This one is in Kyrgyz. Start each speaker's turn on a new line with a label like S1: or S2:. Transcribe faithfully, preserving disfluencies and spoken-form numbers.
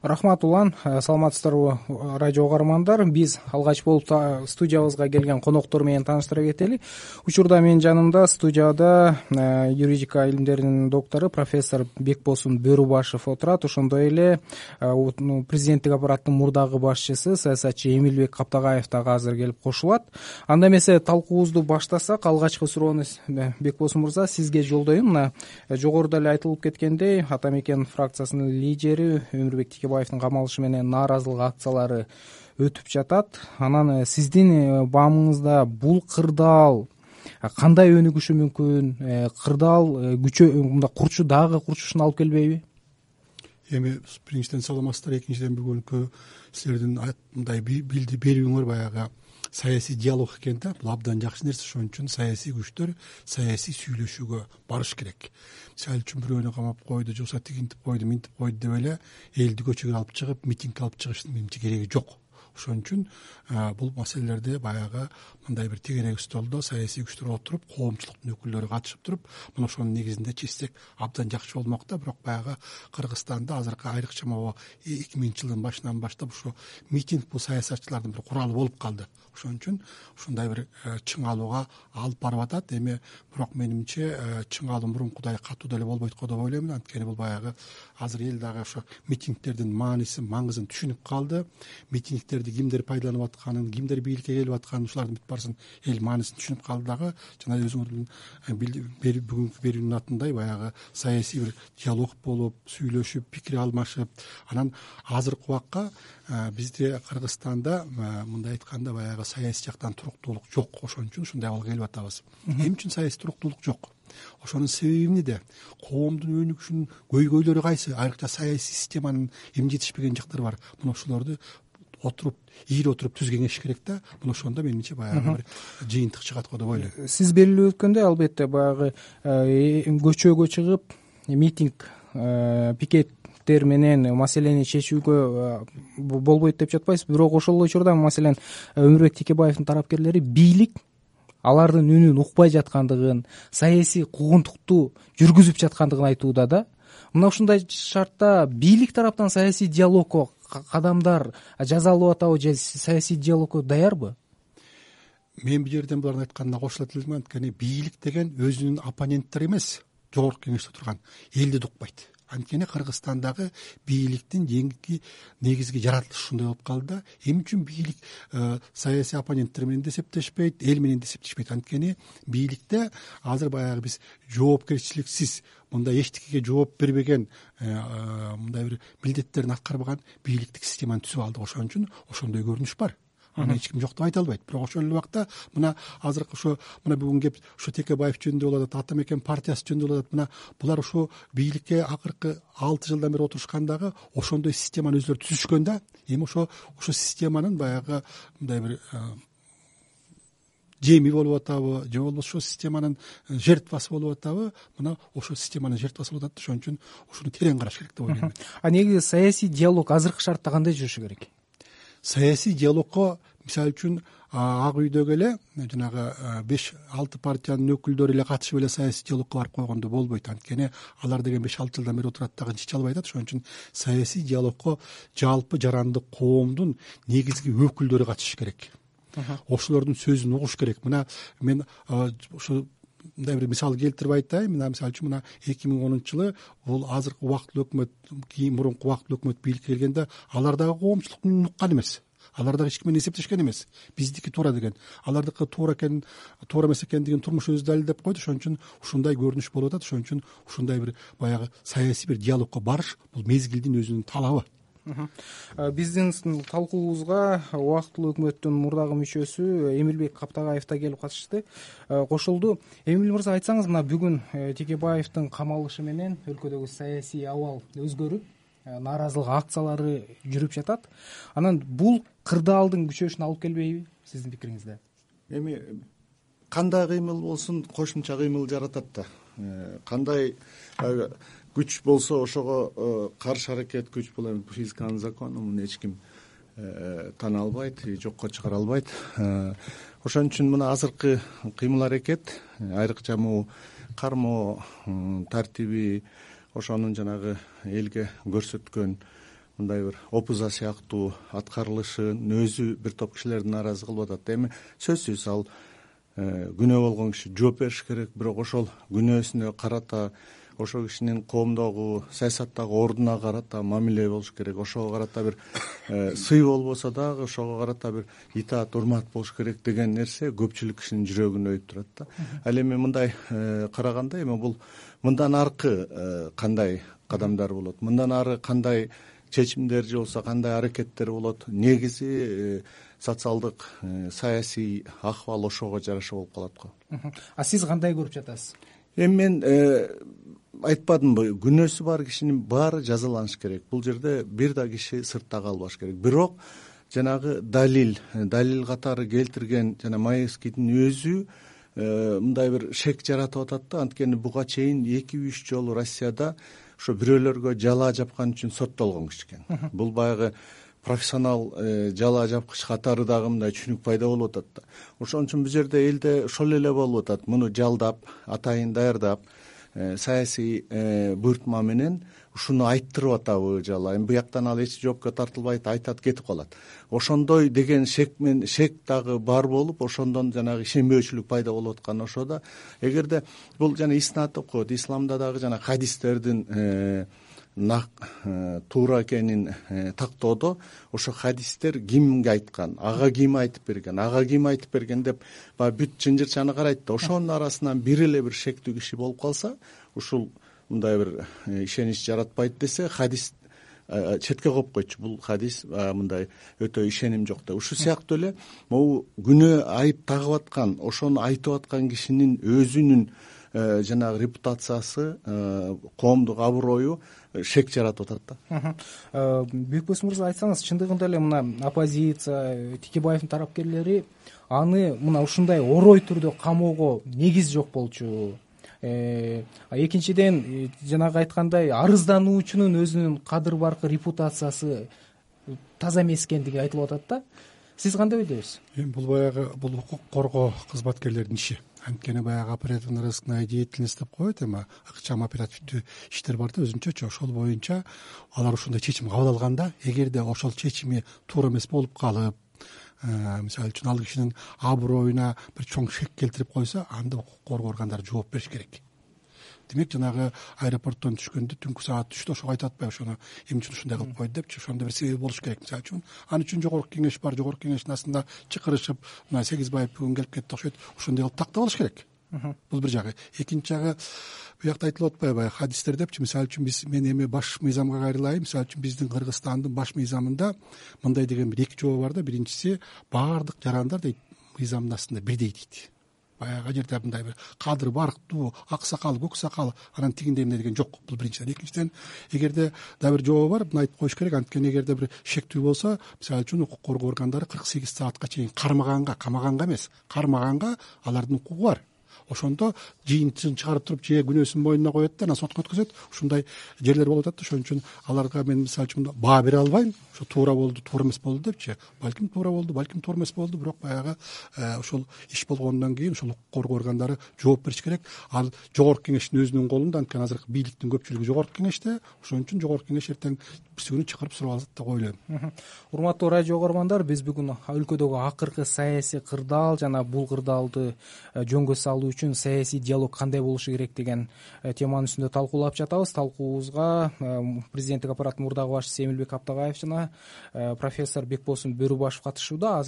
S1: Рахмат улан, саламатсыздарбы радио угармандар. Биз алгач болуп студиябызга келген коноктор менен тааныштыра кетели. Учурда менин жанымда студияда юридика илимдеринин доктору профессор Бекбосун Бөрүбашев отурат. Ошондой эле президенттик аппараттын мурдагы башчысы саясатчы Эмилбек Каптагаев дагы азыр келип кошулат. Анда эмесе талкуубузду баштасак, алгачкы суроону Бекбосун мырза сизге жолдойм. Мына жогоруда эле айтылып кеткендей, Ата Мекен фракциясынын лидери Өмүрбек Текебаевдин камалышы менен нааразылык акциялары өтүп жатат. Анан сиздин баамыңызда бул кырдаал кандай өнүгүшү мүмкүн? Кырдаал күчө мындай курчу дагы курчушуна алып келбейби?
S2: Эми биринчиден саламатсыздар, экинчиден бүгүнкү силердин мындай билди берүүңөр баягы саясий диалог экен да. Бул абдан жакшы нерсе. Ошон үчүн саясий күчтөр саясий сүйлөшүүгө барыш керек. Мисалы үчүн бирөөнү камап койду, же болбосо тигинтип койду, минтип койду деп эле элди көчөгө алып чыгып, митинг алып чыгыштын менимче кереги жок. Ошон үчүн бул маселелерде баягы мындай бир тегерек столдо саясий күчтөр отуруп, коомчулуктун өкүлдөрү катышып туруп, мына ошонун негизинде чечсек абдан жакшы болмок да. Бирок баягы Кыргызстанда азыркы айрыкча могу эки миңинчи жылдын башынан баштап ушу митинг бул саясатчылардын бир куралы болуп калды. Ошон үчүн ушундай бир чыңалууга алып барып атат. Эми бирок менимче чыңалуу мурункудай катуу деле болбойт го деп ойлойм. Анткени бул баягы азыр эл дагы ошо митингдердин маанисин, маңызын түшүнүп калды. Митингдерди кимдер пайдаланып атканын, кимдер бийликке келип атканын, ушулардын бүт баарысын эл маанисин түшүнүп калды дагы. Жана өзүңөрдүн бүгүнкү берүүнүн атындай баягы саясий бир диалог болуп, сүйлөшүп, пикир алмашып, анан азыркы убакка бизде Кыргызстанда мындай айтканда баягы саясий жактан туруктуулук жок. Ошон үчүн ушундай абалга келип атабыз. Эмне үчүн саясий туруктуулук жок? Ошонун себеби эмнеде? Коомдун өнүгүшүнүн көйгөйлөрү кайсы? Айрыкча саясий системанын эмне жетишпеген жактары бар? Мына ошолорду отуруп, ийри отуруп түз кеңеш керек да. Мына ошондо менимче баягы бир жыйынтык чыгат го деп ойлойм.
S1: Сиз белгилеп өткөндөй, албетте баягы көчөгө чыгып, митинг, пикет менен маселени чечүүгө болбойт деп жатпайсыз. Бирок ошол учурда маселен Өмүрбек Текебаевдин тарапкерлери бийлик алардын үнүн укпай жаткандыгын, саясий куугунтукту жүргүзүп жаткандыгын айтууда да. Мына ушундай шартта бийлик тараптан саясий диалогго кадамдар жасалып атабы же саясий диалогго даярбы?
S2: Мен бул жерден булардын айтканына кошулат элем. Анткени бийлик деген өзүнүн оппоненттери эмес, жогорку кеңеште турган элди укпайт. Анткени Кыргызстандагы бийликтин эң негизги жаратылышы ушундай болуп калды да. Эмне үчүн бийлик саясий оппоненттер менен да эсептешпейт, эл менен да эсептешпейт? Анткени бийликте азыр баягы биз жоопкерчиликсиз, мындай эчтекеге жооп бербеген, мындай бир милдеттерин аткарбаган бийликтик системаны түзүп алдык. Ошон үчүн ошондой көрүнүш бар. Аны эч ким жок деп айта албайт. Бирок ошол эле убакта мына азыркы ошо мына бүгүн кеп ошо Текебаев жөнүндө болуп атат, Ата Мекен партиясы жөнүндө болуп атат. Мына булар ошо бийликке акыркы алты жылдан бери отурушкандагы ошондой системаны өзүлөрү түзүшкөн да. Эми ошо ошо системанын баягы мындай бир жеми болуп атабы, же болбосо ошо системанын жертвасы болуп атабы? Мына ошо системанын жертвасы болуп атат. Ошон үчүн ушуну терең караш керек деп ойлойм.
S1: А негизи саясий диалог азыркы шартта кандай жүрүшү керек?
S2: Саясий диалогко мисалы үчүн Ак үйдөгү эле жанагы беш алты партиянын өкүлдөрү эле катышып эле саясий диалогко барып койгондо болбойт. Анткени алар деген беш алты жылдан бери отурат дагы чече албай атат. Ошон үчүн саясий диалогко жалпы жарандык коомдун негизги өкүлдөрү катышыш керек. Ошолордун сөзүн угуш керек. Мына мен ошо мындай бир мисал келтирип айтайын. Мына мисалы үчүн мына эки миң онунчу жылы бул азыркы убактылуу өкмөт, кийин мурунку убактылуу өкмөт бийликке келгенде алар дагы коомчулуктун үнүн уккан эмес. Алар дагы эч ким менен эсептешкен эмес. Биздики туура деген, алардыкы туура экен, туура эмес экендигин турмуш өзү далилдеп койду. Ошон үчүн ушундай көрүнүш болуп атат. Ошон үчүн ушундай бир баягы саясий бир диалогко барыш бул мезгилдин өзүнүн талабы.
S1: Биздин талкуубузга убактылуу өкмөттүн мурдагы мүчөсү Эмилбек Каптагаев да келип катышты, кошулду. Эмил мырза, айтсаңыз, мына бүгүн Текебаевдин камалышы менен өлкөдөгү саясий абал өзгөрүп, нааразылык акциялары жүрүп жатат. Анан бул кырдаалдын күчөшүнө алып келбейби сиздин пикириңизде?
S3: Эми кандай кыймыл болсун кошумча кыймыл жаратат да. Кандай күч болсо ошого каршы аракет күч, бул эми физиканын закону, муну эч ким тана албайт, жокко чыгара албайт. Ошон үчүн мына азыркы кыймыл аракет айрыкча могу кармоо тартиби, ошонун жанагы элге көрсөткөн мындай бир опуза сыяктуу аткарылышын өзү бир топ кишилерди нааразы кылып атат. Эми сөзсүз ал күнөө болгон киши жооп бериш керек, бирок ошол күнөөсүнө карата ошол кишинин коомдогу саясаттагы ордуна карата мамиле болуш керек. Ошого карата бир сый болбосо дагы ошого карата бир итаат урмат болуш керек деген нерсе көпчүлүк кишинин жүрөгүн өйүп турат да. Ал эми мындай караганда эми бул мындан аркы кандай кадамдар болот, мындан ары кандай чечимдер же болбосо кандай аракеттер болот, негизи социалдык саясий акыбал ошого жараша болуп калат го.
S1: А сиз кандай көрүп жатасыз?
S3: Эми мен айтпадымбы, күнөөсү бар кишинин баары жазаланыш керек. Бул жерде бир да киши сыртта калбаш керек. Бирок жанагы далил далил катары келтирген жана Маевскийдин өзү мындай бир шек жаратып атат да. Анткени буга чейин эки үч жолу Россияда ошо бирөөлөргө жалаа жапкан үчүн соттолгон киши экен. Бул баягы профессионал жалаа жапкыч катары дагы мындай түшүнүк пайда болуп атат да. Ошон үчүн бул жерде элде ошол эле болуп атат. Муну жалдап, атайын даярдап, саясий буйртма менен ушуну айттырып атабы жала. Эми бияктан ал эч жоопко тартылбайт, айтат, кетип калат. Ошондой деген шек мен шек дагы бар болуп, ошондон жанагы ишенбөөчүлүк пайда болуп аткан ошодо. Эгерде бул жана иснат окуйт, исламда дагы жана хадистердин туура экенин тактоодо ошо хадистер кимге айткан, ага ким айтып берген, ага ким айтып берген деп баягы бүт чынжырчаны карайт да. Ошонун арасынан бир эле бир шектүү киши болуп калса, ушул мындай бир ишенич жаратпайт десе, хадис четке коюп койчу. Бул хадис мындай өтө ишеним жок деп. Ушул сыяктуу эле могу күнөө айып тагып аткан, ошону айтып аткан кишинин өзүнүн жанагы репутациясы, коомдук аброю шек жаратып атат
S1: да. Бекбос мырза, айтсаңыз, чындыгында эле мына оппозиция, Текебаевдин тарапкерлери аны мына ушундай орой түрдө камоого негиз жок болчу. Экинчиден, жанагы айткандай, арыздануучунун өзүнүн кадыр баркы репутациясы таза эмес экендиги айтылып атат да. Сиз кандай ойдойсуз?
S2: Эми бул баягы бул укук коргоо кызматкерлеринин иши. Анткени баягы оперативно-розыскная деятельность деп коет, эми ыкчам оперативдүү иштер бар да өзүнчөчү. Ошол боюнча алар ушундай чечим кабыл алганда, эгерде ошол чечими туура эмес болуп калып, мисалы үчүн ал кишинин аброюна бир чоң шек келтирип койсо, анда укук коргоо органдары жооп бериш керек. Демек, жанагы аэропорттон түшкөндө түнкү саат үчтө ошого айтып атпайбы, ошону эмне үчүн ушундай кылып койду депчи. Ошондо бир себеби болуш керек. Мисалы үчүн ал үчүн жогорку кеңеш бар, жогорку кеңештин астында чакырышып, мына Сегизбаев бүгүн келип кетти окшойт, ошондой кылып тактап алыш керек. Бул бир жагы. Экинчи жагы, буякта айтылып атпайбы, хадистер депчи. Мисалы үчүн биз, мен эми баш мыйзамга кайрылайын. Мисалы үчүн биздин Кыргызстандын баш мыйзамында мындай деген бир эки жобо бар да. Биринчиси, баардык жарандар дейт мыйзамдын астында бирдей дейт. Баягы жерде мындай бир кадыр барктуу, ак сакал, көк сакал, анан тигиндей эмне деген жок. Бул биринчиден. Экинчиден, эгерде да бир жобо бар, буну айтып коюш керек. Анткени эгерде бир шектүү болсо, мисалы үчүн укук коргоо органдары кырк сегиз саатка чейин кармаганга, камаганга эмес, кармаганга алардын укугу бар. Ошондо жыйынтысын чыгарып туруп, же күнөөсүн мойнуна коет да, анан сотко өткөзөт. Ушундай жерлер болуп атат да. Ошон үчүн аларга мен мисалы үчүн баа бере албайм. Ошо туура болду, туура эмес болду депчи. Балким туура болду, балким туура эмес болду, бирок баягы ошол иш болгондон кийин ошол укук коргоо органдары жооп бериш керек. Ал жогорку кеңештин өзүнүн колунда. Анткени азыр бийликтин көпчүлүгү жогорку кеңеште. Ошон үчүн жогорку кеңеш эртең бирсүгүнү чакырып сурап алат деп ойлойм.
S1: Урматтуу радио угармандар, биз бүгүн өлкөдөгү акыркы саясий кырдаал жана бул кырдаалды жөнгө салуу үчүн саясий диалог кандай болушу керек деген теманын үстүндө талкуулап жатабыз. Талкуубузга президенттик аппараттын мурдагы башчысы Эмилбек Аптагаев жана профессор Бекбосун Бөрүбашев катышууда.